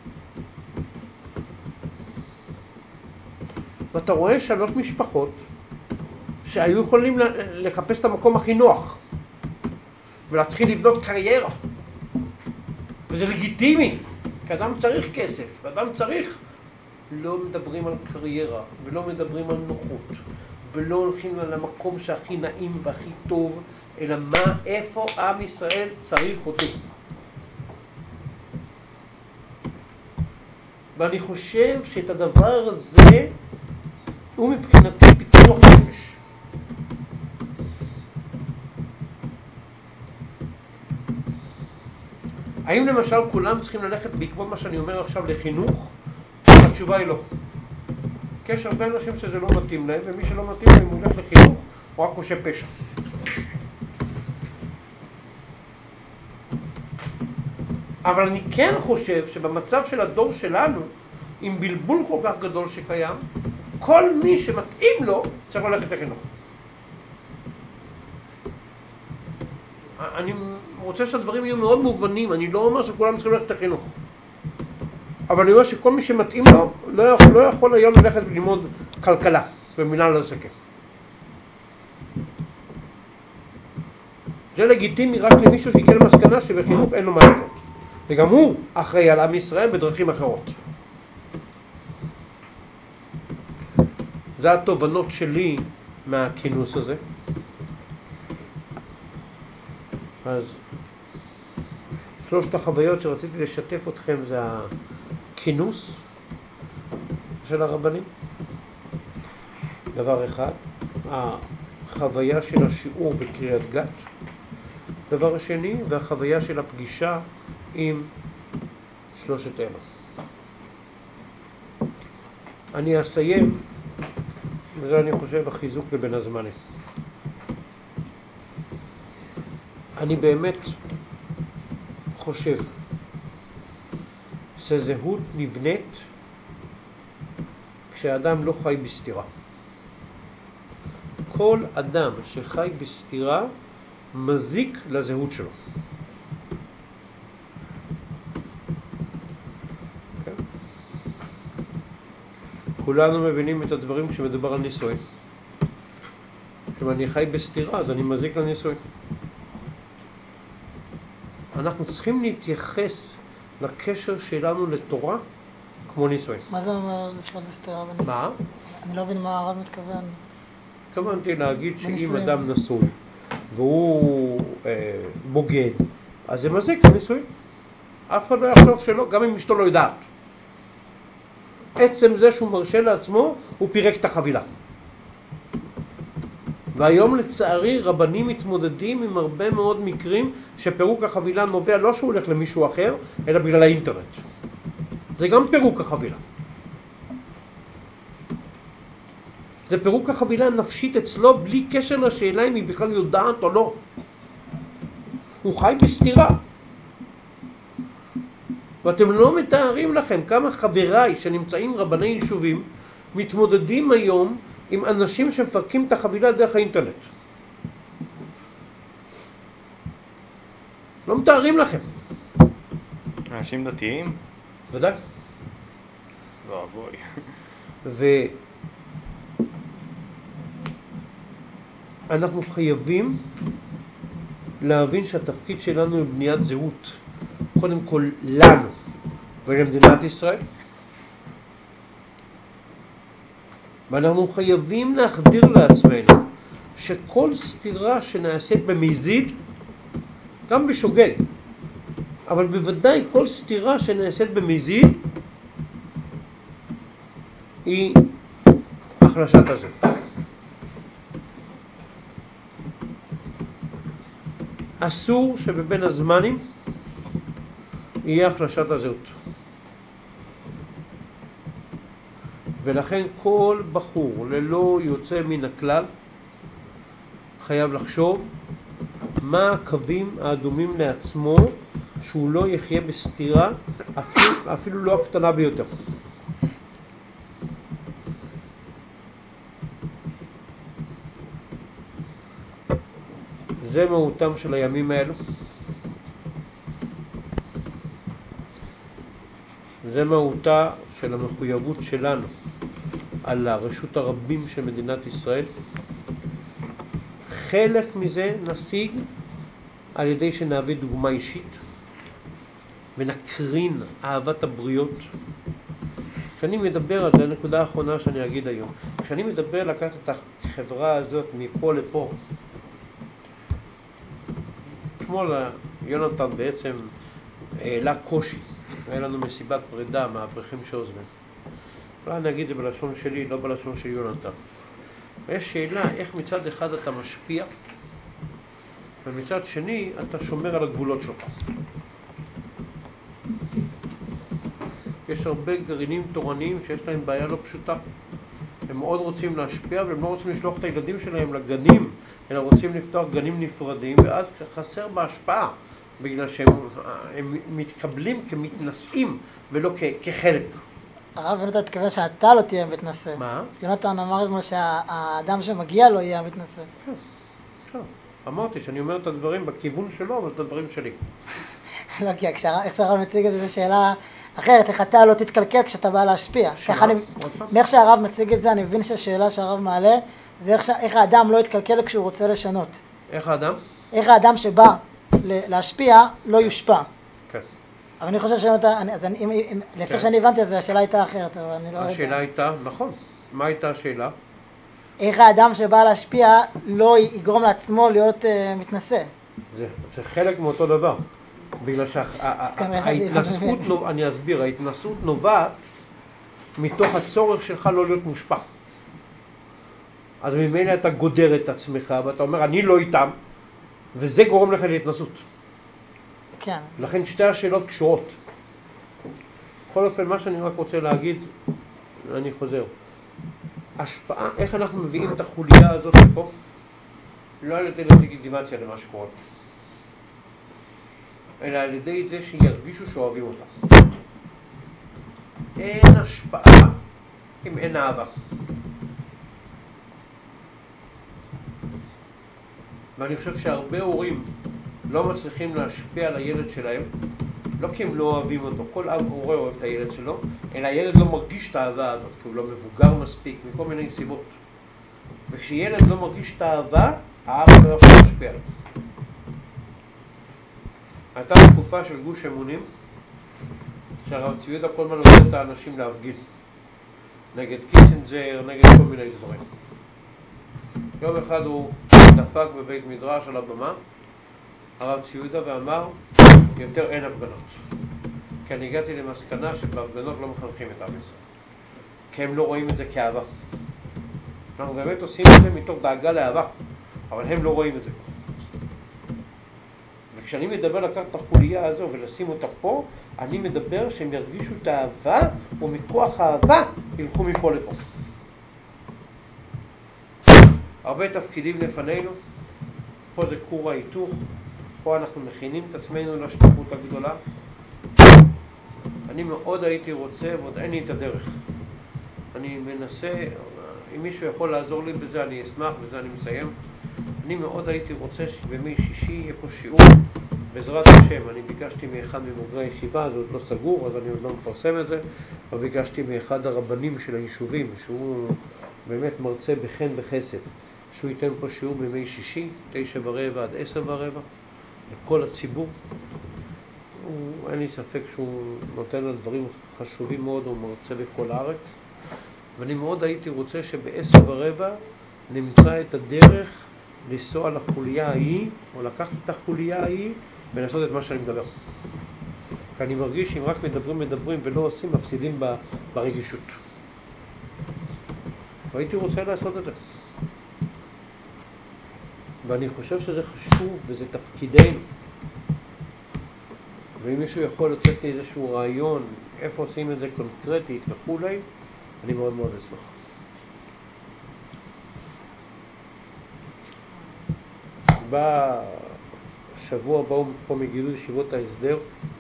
ואתה רואה 3 משפחות שהיו יכולים לחפש את המקום הכי נוח ולהתחיל לבנות קריירה, וזה לגיטימי, כי אדם צריך כסף, ואדם צריך. לא מדברים על קריירה ולא מדברים על נוחות ולא הולכים למקום שהכי נעים והכי טוב, אלא איפה עם ישראל צריך אותי. ואני חושב שאת הדבר הזה הוא מבחינתי פיתוח נפש. האם למשל כולם צריכים ללכת בעקבות מה שאני אומר עכשיו לחינוך? התשובה היא לא. כי יש הרבה אנשים שזה לא מתאים להם, ומי שלא מתאים להם הוא הולך לחינוך, הוא רק עושה פשע. אבל אני כן חושב שבמצב של הדור שלנו, עם בלבול כל כך גדול שקיים, כל מי שמתאים לו צריך ללכת לחינוך. אני רוצה שהדברים יהיו מאוד מובנים, אני לא אומר שכולם צריכים ללכת לחינוך. אבל אני אומר שכל מי שמתאים לו לא יכול היום ללכת וללמוד כלכלה במינהל עסקים. זה לגיטימי רק למישהו שיקל מסקנה שבחינוך אין לו מה לעשות. וגם הוא אחראי על עם ישראל בדרכים אחרות. זה התובנות שלי מהכינוס הזה. אז 3 החוויות שרציתי לשתף אתכם זה הכינוס של הרבנים. דבר אחד, החוויה של השיעור בקריית גת. דבר השני, והחוויה של הפגישה עם 3 אלה. אני אסיים, וזה אני חושב החיזוק לבין הזמנים. אני באמת חושב שזהות נבנית כשאדם לא חי בסתירה. כל אדם שחי בסתירה מזיק לזהות שלו. Okay. כולנו מבינים את הדברים כשמדבר על נישואין. כשאם אני חי בסתירה אז אני מזיק לנישואין. אנחנו צריכים להתייחס לקשר שלנו לתורה כמו נישואין. מה זה אומר לחיות בסתירה בנישואין? מה? אני לא מבין מה הרב מתכוון. התכוונתי להגיד שאם בנישואין. אדם נשוי והוא בוגד, אז זה מזיק לנישואין. אף אחד לא יחשוב שלא, גם אם אשתו לא יודעת. עצם זה שהוא מרשה לעצמו, הוא פירק את החבילה. והיום לצערי רבנים מתמודדים עם הרבה מאוד מקרים שפירוק החבילה נובע לא שהוא הולך למישהו אחר, אלא בגלל האינטרנט. זה גם פירוק החבילה. זה פירוק החבילה הנפשית אצלו בלי קשר לשאלה אם היא בכלל יודעת או לא. הוא חי בסתירה. ואתם לא מתארים לכם כמה חבריי שנמצאים רבני יישובים מתמודדים היום עם אנשים שמפרקים את החבילה דרך האינטרנט. לא מתארים לכם. אנשים דתיים? ודאי. ואבוי. ואנחנו חייבים להבין שהתפקיד שלנו הוא בניית זהות. קודם כל לנו ולמדינת ישראל. ואנחנו חייבים להחדיר לעצמנו שכל סתירה שנעשית במזיד, גם בשוגג, אבל בוודאי כל סתירה שנעשית במזיד, היא החלשת הזהות. אסור שבבין הזמנים יהיה החלשת הזהות. ולכן כל בחור ללא יוצא מן הכלל חייב לחשוב מה הקווים האדומים לעצמו שהוא לא יחיה בסתירה אפילו לא הקטנה ביותר. זה מהותם של הימים האלו. זה מהותה של המחויבות שלנו על הרשות הרבים של מדינת ישראל. חלק מזה נשיג על ידי שנהווה דוגמה אישית ונקרין אהבת הבריות. כשאני מדבר על זה, הנקודה האחרונה שאני אגיד היום, כשאני מדבר לקחת את החברה הזאת מפה לפה, אתמול יונתן בעצם העלה קושי, היה לנו מסיבת פרידה מהאברכים שעוזבים. אולי אני אגיד את זה בלשון שלי, לא בלשון של יונתן. ויש שאלה איך מצד אחד אתה משפיע ומצד שני אתה שומר על הגבולות שלך. יש הרבה גרעינים תורניים שיש להם בעיה לא פשוטה. הם מאוד רוצים להשפיע והם לא רוצים לשלוח את הילדים שלהם לגנים, אלא רוצים לפתוח גנים נפרדים, ואז חסר בהשפעה, בגלל שהם מתקבלים כמתנשאים ולא כחלק. הרב יונתן התכוון שאתה לא תהיה מתנשא. מה? יונתן אמר אתמול שהאדם שמגיע לו יהיה המתנשא. כן. אמרתי שאני אומר את הדברים בכיוון שלו, אבל את הדברים שלי. לא, כי איך שהרב מציג את זה, זו שאלה אחרת, איך אתה לא תתקלקל כשאתה בא להשפיע. ככה מאיך שהרב מציג את זה, אני מבין שהשאלה שהרב מעלה, זה איך האדם לא יתקלקל כשהוא רוצה לשנות. איך האדם? איך האדם שבא להשפיע לא יושפע. כן. אבל אני חושב לפי שאני הבנתי, אז השאלה הייתה אחרת, אבל אני לא יודע. השאלה הייתה, נכון. מה הייתה השאלה? איך האדם שבא להשפיע לא יגרום לעצמו להיות מתנשא. זה חלק מאותו דבר. בגלל שההתנסות, אני אסביר, ההתנסות נובעת מתוך הצורך שלך לא להיות מושפע. אז ממילא אתה גודר את עצמך ואתה אומר אני לא איתם, וזה גורם לך להתנסות. כן. לכן שתי השאלות קשורות. בכל אופן, מה שאני רק רוצה להגיד, אני חוזר. השפעה, איך אנחנו מביאים את החוליה הזאת לפה? לא על ידי לגיטימציה למה שקורה, אלא על ידי זה שירגישו שאוהבים אותה. אין השפעה אם אין אהבה. ואני חושב שהרבה הורים לא מצליחים להשפיע על הילד שלהם, לא כי הם לא אוהבים אותו, כל הורה אוהב את הילד שלו, אלא הילד לא מרגיש את האהבה הזאת, כי הוא לא מבוגר מספיק, מכל מיני סיבות. וכשילד לא מרגיש את האהבה, האבא לא יכול להשפיע עליו. הייתה תקופה של גוש אמונים, שהרב צבי יהודה כל הזמן עושה את האנשים להפגין. נגד קיסינג'ר, נגד כל מיני דברים. יום אחד הוא דפק בבית מדרש על הבמה, הרב צבי יהודה, ואמר, יותר אין הפגנות. כי אני הגעתי למסקנה שבהפגנות לא מחנכים את עם ישראל. כי הם לא רואים את זה כאהבה. אנחנו באמת עושים את זה מתוך דאגה לאהבה, אבל הם לא רואים את זה. וכשאני מדבר לקחת את החוליה הזו ולשים אותה פה, אני מדבר שהם ירגישו את האהבה, ומכוח האהבה ילכו מפה לפה. הרבה תפקידים לפנינו. פה זה כור ההיתוך, פה אנחנו מכינים את עצמנו לשליחות הגדולה. אני מאוד הייתי רוצה, ועוד אין לי את הדרך. אני מנסה, אם מישהו יכול לעזור לי בזה, אני אשמח, בזה אני מסיים. אני מאוד הייתי רוצה שבימי שישי יהיה פה שיעור, בעזרת השם. אני ביקשתי מאחד מבוגרי הישיבה, זה עוד לא סגור, אז אני עוד לא מפרסם את זה, אבל ביקשתי מאחד הרבנים של היישובים, שהוא באמת מרצה בחן וחסד, שהוא ייתן פה שיעור בימי שישי, 9:15 עד 10:15, לכל הציבור. אין לי ספק שהוא נותן על דברים חשובים מאוד, הוא מרצה בכל הארץ. ואני מאוד הייתי רוצה שב-10:15 נמצא את הדרך לנסוע לחוליה ההיא, או לקחת את החוליה ההיא ולעשות את מה שאני מדבר. כי אני מרגיש שאם רק מדברים ולא עושים, מפסידים ברגישות. והייתי רוצה לעשות את זה. ואני חושב שזה חשוב וזה תפקידנו. ואם מישהו יכול לצאת לי איזשהו רעיון, איפה עושים את זה קונקרטית וכולי, אני מאוד מאוד אשמח. בשבוע באו פה מגידול ישיבות ההסדר.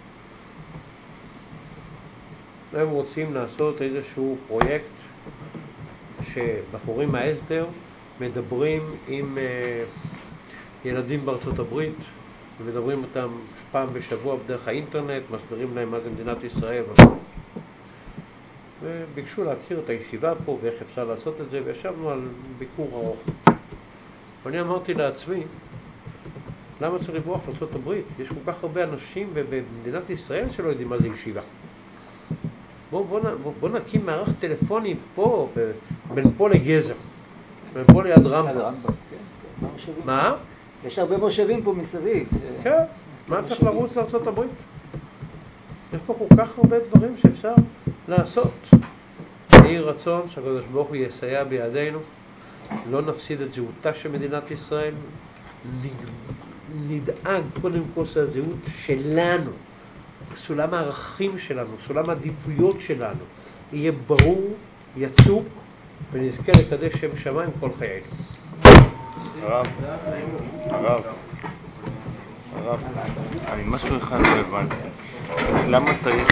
הם רוצים לעשות איזשהו פרויקט שבחורים מההסדר מדברים עם ילדים בארצות הברית, ומדברים אותם פעם בשבוע בדרך האינטרנט, מסבירים להם מה זה מדינת ישראל. וביקשו להכיר את הישיבה פה ואיך אפשר לעשות את זה, וישבנו על ביקור ארוך. ואני אמרתי לעצמי, למה צריך לברוח לארצות הברית? יש כל כך הרבה אנשים במדינת ישראל שלא יודעים מה זה ישיבה. בוא נקים מערך טלפוני פה, בין פה לגזר, בין פה ליד רמב"ם. מה? יש הרבה מושבים פה מסביב. כן, מה צריך לרוץ לארצות הברית? יש פה כל כך הרבה דברים שאפשר לעשות. יהי רצון שהקדוש ברוך הוא יסייע בידינו, לא נפסיד את זהותה של מדינת ישראל, נדאג קודם כל שהזהות שלנו, סולם הערכים שלנו, סולם העדיפויות שלנו, יהיה ברור, יצוק, ונזכה לקדש שם שמיים כל חיינו. הרב, אני משהו אחד לא הבנתי. למה צריך